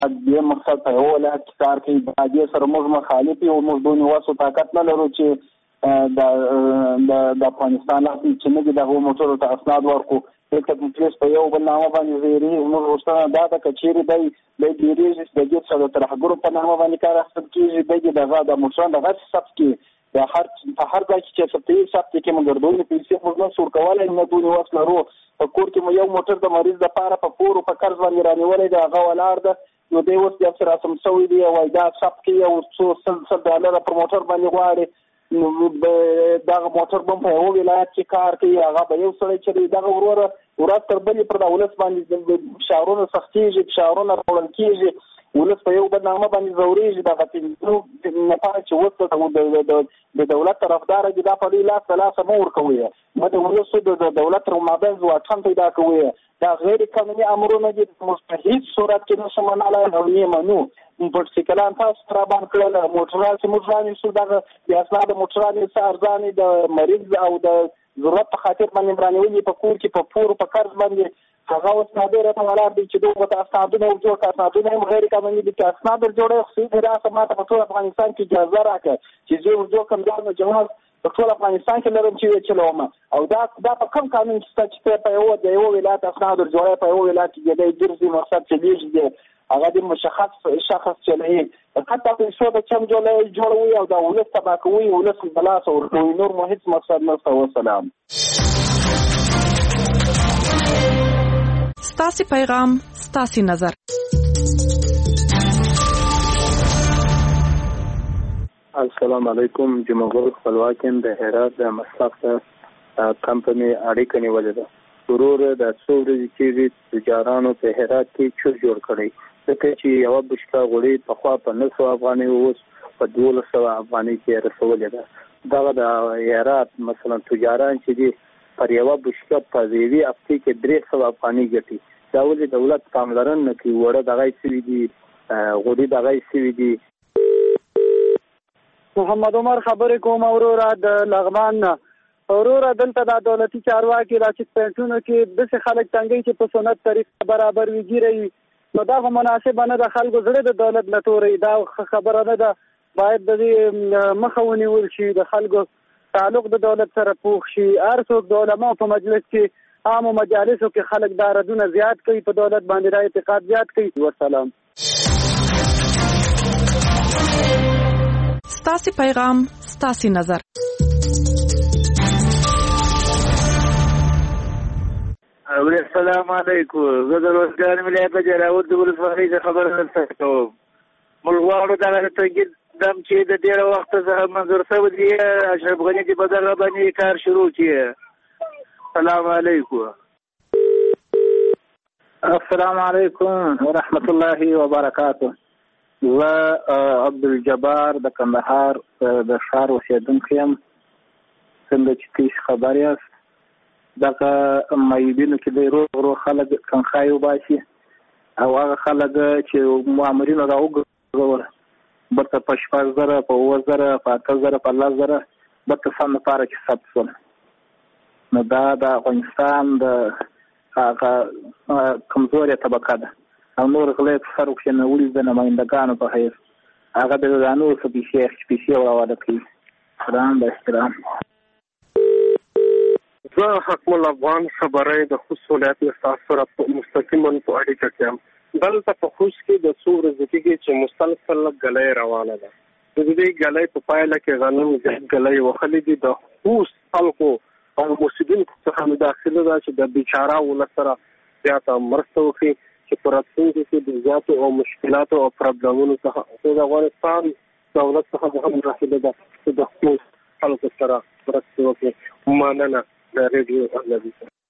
دې مقصد په یو ولایت کې کار کوي دې سره موږ مخالف یو موږ دونې واسو طاقت نه لرو چې د افغانستان چې موږ دغه موټرو ته اسناد ورکړو دلته پولیس په یو بل نامه باندې زیری موږ غوښتنه دا ده که چیرې دی ډېرېږي چې د دې څخه د ترهګرو په نامه باندې کار اخیستل کېږي دغه د موټرانو دغسې ثبت کړي په هر ځای کې چې ثبتوي ثبت کې موږ ګرځولې پیسې موږ نه سور کولی نه دونې وس لرو په کور کې مو یو موټر د مریض دپاره په پور په قرض باندې رانیولی دی هغه ولاړ ده نو دی اوس بیا څه رسم شوی دی وایي دا ثبت کوي او څو $100 پر موټر باندې غواړي نو دغه موټر به په یو ولایت کې کار کوي هغه به یو سړی چې دغه وروره ورځ تر بلې پر د ولس باندې فشارونه سختېږي فشارونه راوړل کېږي ولس په یو بل نامه باندې ځورېږي دغه پنځو لپاره چې اوس د دولت طرفداره دي دا په دې لاس په لاسه مه ورکوئ ما د ولسو د دولت تر مابین واټن پیدا کوئ دا غیر قانوني امرونه دي موږ په هېڅ صورت کې نشو منلی او نه منو موټرسایکلان تاسو رابان کړل موټران چې موږ رانیسو دغه د اسناد موټرانې څه ارزانې د مریض او د ضرورت په خاطر باندې رانیولي په کور کې په پور په قرض باندې هغه اوس نادر ته ولاړ دي چې دوی ته اسنادونه جوړ کړي اسنادونه هم غیر قانوني دي چې اسناد جوړه خو دې راځه ماته په ټول افغانستان کې اجازه راکړه چې زه ورجو کوم دا جواز په ټول افغانستان کې لرم چې چلوم او دا په کوم قانون چې په یو ولایت اسناد جوړه په یو ولایت کې د درځي مقصد چې دیږي هغه د مشخص شخص چلوي حتی په څو د چم جوړوي او د ولس تبع کوي ولس بلاس او نور مو هیڅ مقصد نشته والسلام ستاسي پیغام ستاسي نظر السلام علیکم جمهور خپلواکین د هرات د مصرف کمپنی اړیکه نیولې ده ضرور د څو ورځې کې تجارانو په هرات کې چور جوړ کړی ځکه چې یو بشکا غوړي په خوا په 900 افغانۍ اوس په 1200 افغانۍ کې رسولې ده دا د هرات مثلا تجاران چې دي پر یو بشکا په ویوي هفته کې 300 افغانۍ ګټي دا ولې دولت پاملرنه نه کوي وړه دغه سوي دي غوړي دغه سوي دي محمد عمر خبرې کوم اورورا د لغمان اورورا دلته د دولتي چارواکي را چې پېټونو کې د خلک تنګي چې په سنت طریق برابر ویږي نو دا مناسب نه د خلکو زړه د دولت لټوري دا خبره نه ده باید د مخاوني ورشي د خلکو تعلق د دولت سره پوښ شي هر څوک د علماء په مجلس کې عام مجالسو کې خلک داردونه زیات کوي په دولت باندې را اعتقاد زیات کوي والسلام ستاسي پیغام ستاسي نظر السلام علیکم زه د روزګار ملت جلاوت د ولسواکۍ خبره درته کوم ملغواړو دغه تنګید دم چې د ډېر وخت څخه منظور شوی دی اشرف غني چې په دغه باندې کار شروع کړي السلام علیکم السلام علیکم ورحمت الله وبرکاته زه عبدالجبار د کندهار د ښار اوسېدونکی یم څنګه چې تاسو خبر یاست دغه مایبینو کې د روغ خلک تنخواه وباسي او هغه خلک چې مامورینو راوګرځول برته په 6,000 په 9,000 په 8,000 په 10,000 برته سم لپاره چې ثبت شول نو دا د افغانستان د هغه کمزوري طبقه ده او نور غلط فرق چې نه ولې د نمایندګانو په حیث هغه د ځانو څه پیسې وراوړل کوي سلام د احترام زه حکم الافغان خبرې د خوست ولایت له سره مستقیما په اړیکه کې یم دلته په خوست کې د څو ورځې کې چې مستلسل غلې روانه ده د دې غلې په پایله کې غنم غلې وخلې دي د خوست خلکو او مسلمانانو څخه مداخله ده چې د بیچاره ولسره زیاته مرسته وکړي چې پر راتلونکي کې د زیاتو او مشکلاتو او پرابلمونو څخه د افغانستان دولت څخه هم مداخله ده چې د خوست خلکو سره مرسته وکړي مننه رادیو اهلي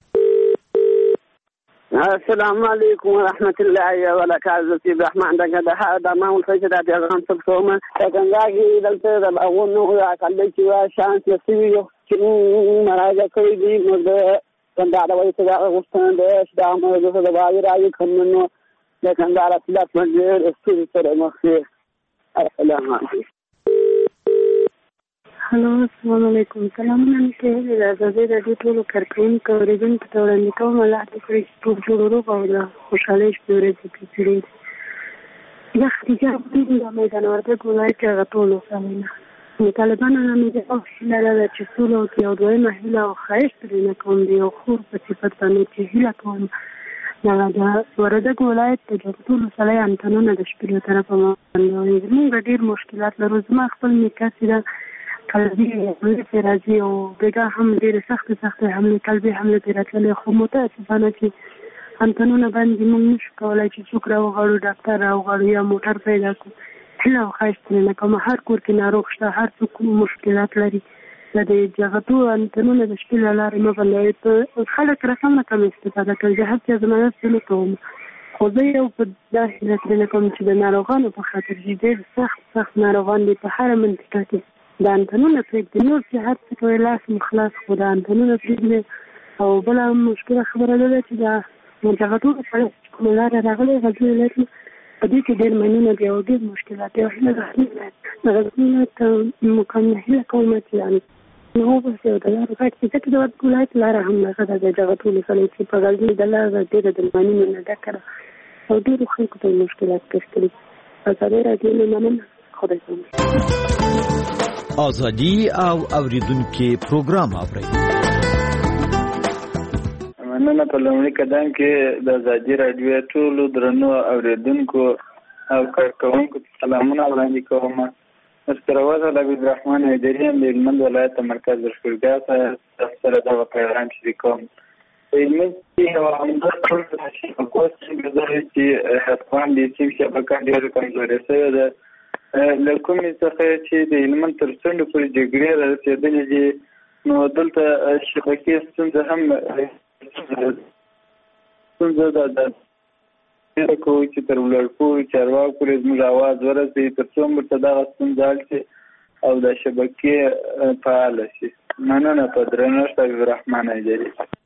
السلام علیکم ورحمت الله وبرکاته سید رحمان دغه د ماول فیصله د افغان څخه څنګه دلته د اغونو کله چې شانس لسوي چې مراجعه کوي دي نو د څنګه دا وایي چې غوښتنه ده چې دا موږ د باور راځي کومنو د څنګه راځي په استری سره مخه السلام علیکم هلو السلام علیکم سلامونه مې راځي د دې ټولو کارکونکو اوریدونکو ته وړاندې کوم الله دې کړي چې ټول جوړو او خوشاله شي ورته پیږي یا خدیجه عبدالله د میدان وردګ ولایت کې هغه ټول وسلینه نو طالبانو نه مې د هیله ده چې سوله وکړي او دویمه هیله او ښایست ترېنه کوم د یو خور په صفت باندې چې هیله کوم دغه د وردګ ولایت د ټول وسلۍ انتنونه د شپې له طرفه باندې زموږ ډېر مشکلات لرو. زما خپل نیکه چې ده قلبي حملې پرې راځي او بېګا هم ډېرې سختې حملې قلبي حملې پرې راتللې خو متاسفانه چې انتنونه باندې موږ نشو کولی چې څوک راوغواړو ډاکټر راوغواړو یا موټر پیدا کړو. هیله او ښایست ترېنه کوم. هر کور کې ناروغ شته، هر څوک مشکلات لري. د جغتو انتنونه د شپې له لارې مه بندوئ. خلک رقم نه کم استفاده کوي. زه هر چا ضمانت نه کوم، خو زه یو په دا هیله ترېنه کوم چې د ناروغانو په خاطر چې ډېر سخت ناروغان دي په هره منطقه کې د انتنونه پرېږدي. نور چې هر څه کوي لاس مخلاص، خو د انتنونه پرېږدي. او بله مشکله خبره دا ده چې د جغتو سره کومه لاره راغلی غزني ولایت په دې کې ډېر منونه دي او ډېر مشکلات دي. هیله د غزني ولایت مقام نه هیله کوم چې نو بس یو د لارو غټ چې ځکه د وردګ ولایت لاره هم دغه ده د دغه ټولې ولسوالۍ چې په غزني د لاره ډېره د منینو نه ډکه ده او ډېرو خلکو ته مشکلات پیښ کړي. ازادي راډیو نه مننه. خدای پامه. ازادي او اوریدونکو پروګرام اورئ. مننه. په لومړي قدم کې د ازادي راډیو ټولو درنو اوریدونکو او کارکوونکو ته سلامونه وړاندې کوم. سره وزل عبدالرحمن حیدري د هلمند ولایت مرکز لښکرګاه سره دغه پیغام شریکوم. په هلمند کې یوه عمده ستونزه شبکو څنګه ده چې افغان د سیم شبکه ډېره کمزورې شوې ده. له کومې څخه چې د هلمند تر څنډو پورې جګړې رارسېدلې دي، نو دلته شبکې ستونزه هم ستونزه ده. ډېره کوو چې تر ولاړپوړو چارواکو پورې زموږ اواز ورسوي تر څو موږ ته دغه ستونزه حل شي او د شبکې فعاله شي. مننه. په درنښت عبدالرحمن حیدري.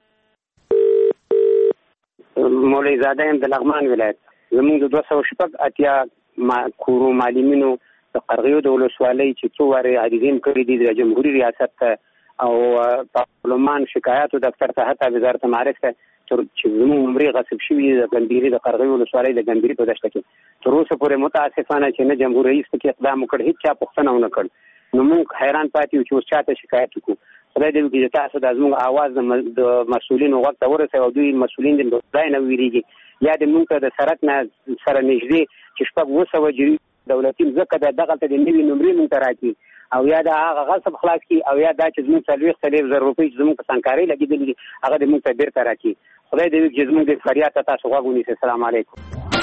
مولوي زاده یم د لغمان ولایت. زموږ د 280 کورو معلمینو د قرغیو د ولسوالۍ چې څو وارې عریضې کړي دي د جمهوري ریاست ته او پارلمان شکایاتو دفتر ته حتی وزارت معارف ته چې زموږ عمرې غصب شوي د ګندیري د قرغیو ولسوالۍ د ګندیري په دشته کې تر اوسه پورې متاسفانه چې نه جمهور رئیس پکې اقدام وکړ، هېڅ چا پوښتنه ونه کړ. نو موږ حیران پاتې یو چې اوس چا ته شکایت وکړو. خدای دې وکړي چې تاسو د زموږ اواز د مسؤلینو غوږ ته ورسوي او دوی مسؤلین د خدای نه ویریږي یا د موږ ته د سړک نه سره نږدې چې 700 جري دولتي ځکه دغلته د نوي نمرې موږ ته راکړي او یا د هغه غصب خلاص کړي او یا دا چې زموږ 40,000 روپۍ چې زموږ په سنکارۍ لګېدلي دي هغه د موږ ته بېرته راکړي. خدای دې وکړي چې زموږ د فریاد ته تاسو غوږ ونیسئ. السلام علیکم.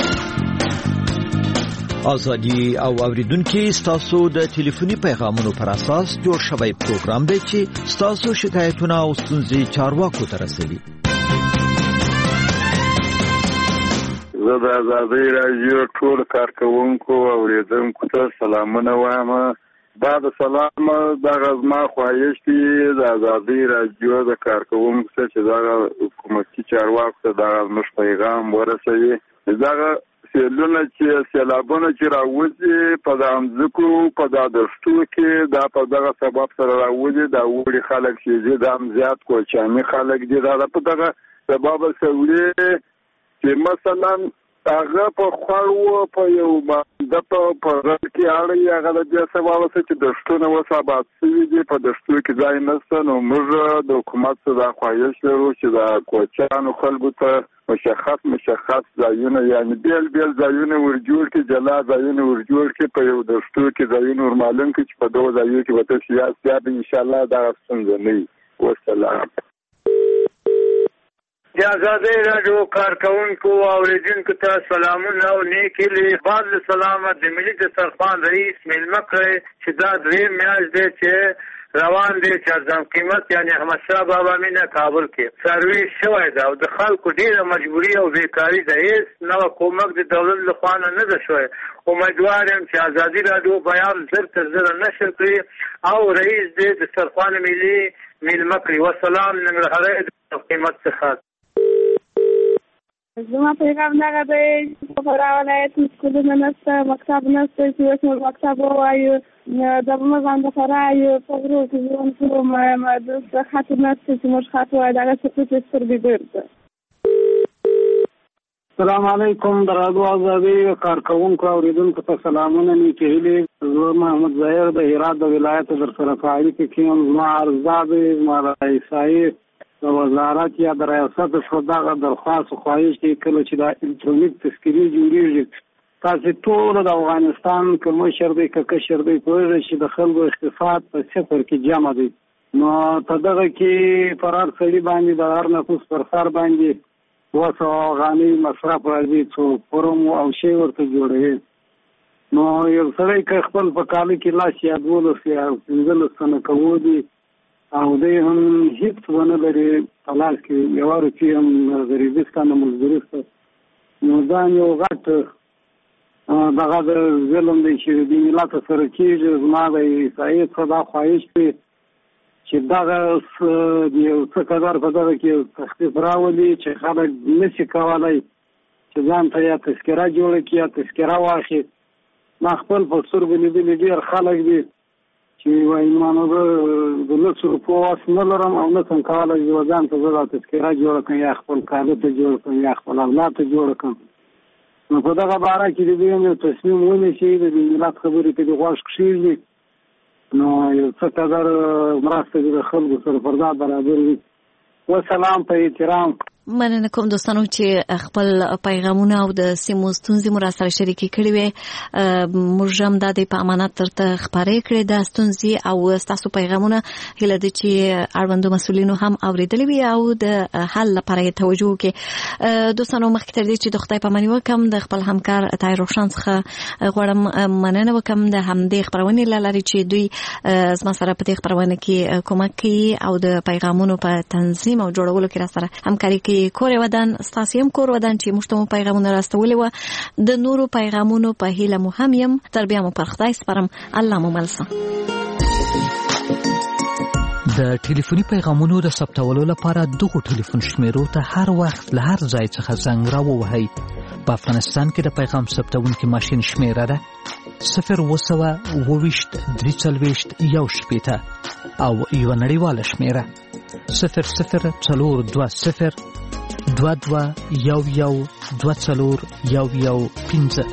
ازادي او اوریدونکو ستاسو د ټلیفوني پیغامونو پر اساس جوړ شوی پروګرام دی چې ستاسو شکایتونه او ستونزې چارواکو ته رسوي. زه د ازادي راډیو ټول کارکوونکو او اوریدونکو ته سلامونه وایم. دا د سلام دغه زما خواهش دی د ازادي راډیو د کارکوونکو څخه چې دغه حکومتي چارواکو ته دغه زموږ پیغام ورسوي. دغه سیلابونه چې راوځي په دغه ځمکو په دغه دښتو کې دا په دغه سبب سره راوځي. دا وړي خلک چې دا هم زیات کوچني خلک دي. دا په دغه سبب سره چې مثلا هغه په خوړو په یو باندې په غل کې اړي هغه د دې سبب چې دښتونه وسابات شوي دي، په دښتو کې ځای نشته. نو موږ د حکومت څخه خواهش لرو چې د کوچیانو خلکو ته مشخص ځایونه یعنی بیل ځایونه ورجوړ کړي، جلا ځایونه ورجوړ کړي په یو دښتو کې ځایونه ورمعلوم کړي چې په دوه ځایو کې به تاسو یاد ان شاء الله دا ستونزه نه وي. والسلام. د ازادي راډیو کارکوونکو او اوریدونکو ته سلامونه او نیکې لی. بعد سلامت د ملي دسترخوان رئیس میلمه کړی چې دا درېیم میاشت دی چې روان دی چې ارزان قیمت یعنی احمدشاه بابا مینه کابل کې سرویس شوی ده او د خلکو ډېره مجبوري او بیکاري ده. هېڅ نوی کومک د دولت له خوا نه ده شوی. امیدوار یم چې ازادي راډیو بیان زر تر زره نشر کړي او رئیس دې دسترخوان ملي میلمه کړي. وسلام. ننګرهاری د قیمت څخه. زما پیغام دغه دی چې په ولایت کې سکولونه نشته، مکتب نشته چې اوس موږ مکتب ووایو. د موږ باندې فرایو په غرو کې ژوند کوو، د خط نشته چې موږ خط وایو. دغه څه چې سترګې ډېر ده. السلام علیکم د رادیو ازادي کارکونکو اوریدونکو ته سلامونه نیکې هیلې. زه محمد ظاهر د هرات د ولایت در سره په اړیکه کې یم. زما عرضه ده زما د عیسایي د وزارت یا د ریاست څخه دغه درخواست خواهش دی کله چې د الکترونیک تذکرې جوړېږي تاسې ټول د افغانستان که مشر دی که کشر دی پوهېږئ چې د خلکو اقتصاد په صفر کې جمع دی. نو په دغه کې پر هر سړي باندې د هر نفوس پر سر باندې 200 افغانۍ مصرف راځي څو فورم او شی ورته جوړوي. نو یو سړی که خپل په کاله کې لاس یا 12 یا 15 تنه کوودي او دی هم هیڅ ونه لري په لاس کې یو روپۍ هم غریبستان مزدوري ته نو دا یو غټ دغه د ظلم دی چې د ملت سره کېږي. زما د عیسایي څخه دا خواهش دی چې دغه یو څه قدر په دغه کې تخفیف راولي چې خلک نشي کولی چې ځان ته یا تذکره جوړه کړي یا تذکره واخلي. ما خپل په سترګو لیدلي ډېر خلک دي چې وایي ما زه د 100 روپو واس نه لرم او نه شم کولی چې ځان ته زه دا تذکره جوړه کړم یا خپل کاله ته جوړه کړم یا خپل اولاد ته جوړه کړم. نو په دغه باره کې د دوی یو تصمیم ونیسي د ملت خبرې ته د غوږ کښېږدي نو یو څه قدر مرسته د خلکو سره پر دا برابر وي. وسلام په احترام. مننه کوم دوستانو چې خپل پیغامونه او د سیمو ستونزې مو را سره شریکې کړې وې. موږ هم دا د په امانت ترته خپرې کړې د ستونزې او ستاسو پیغامونه هیله ده چې اړوندو مسؤلینو هم اورېدلې وي او د حل لپاره یې توجه وکړي. دوستانو مخکې تر دې چې د خدای پاماني وکړم د خپل همکار طاهر روشن څخه غواړم مننه وکړم د همدې خپرونې له لارې چې دوی زما سره په دې خپرونه کې کومک کوي او د پیغامونو په تنظیم او جوړولو کې را سره همکاري کوي. کور ودان ستاسو هم کور ودان چې موږ ته پیغامونه راستولې و د نورو پیغامونو په هیله مو هم یم. تر بیا مو پر خدای سپارم. الله مو ملسه. د ټلیفوني پیغامونو د ثبتولو لپاره دغه ټلیفون شمیرو ته هر وخت له هر ځای څخه زنګ راووهئ. په افغانستان کې د پیغام ثبتونکي ماشین شمیره ده 022-340-1 او یو نړیواله شمیره 002022112415.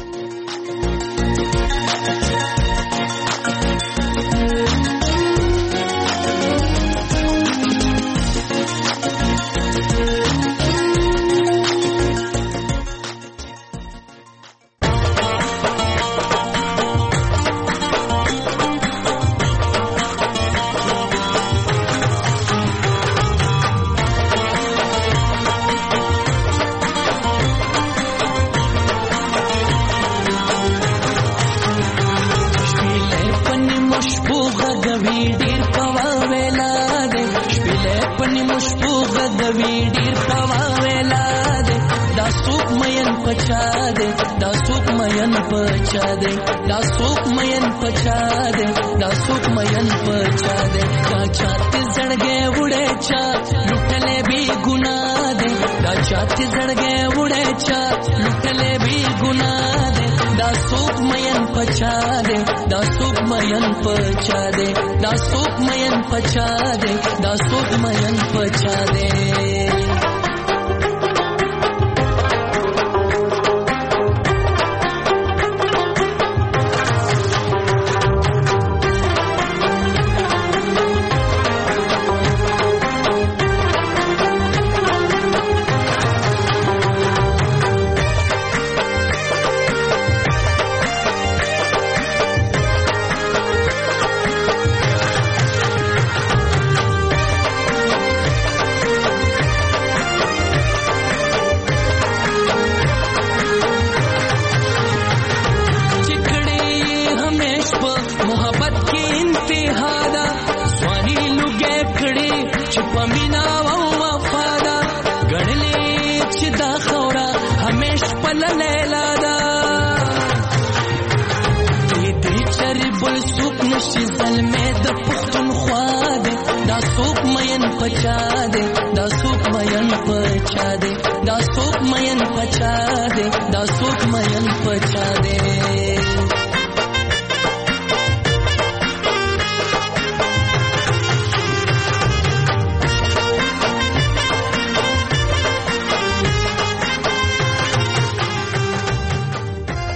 دا څوک مین پچا دے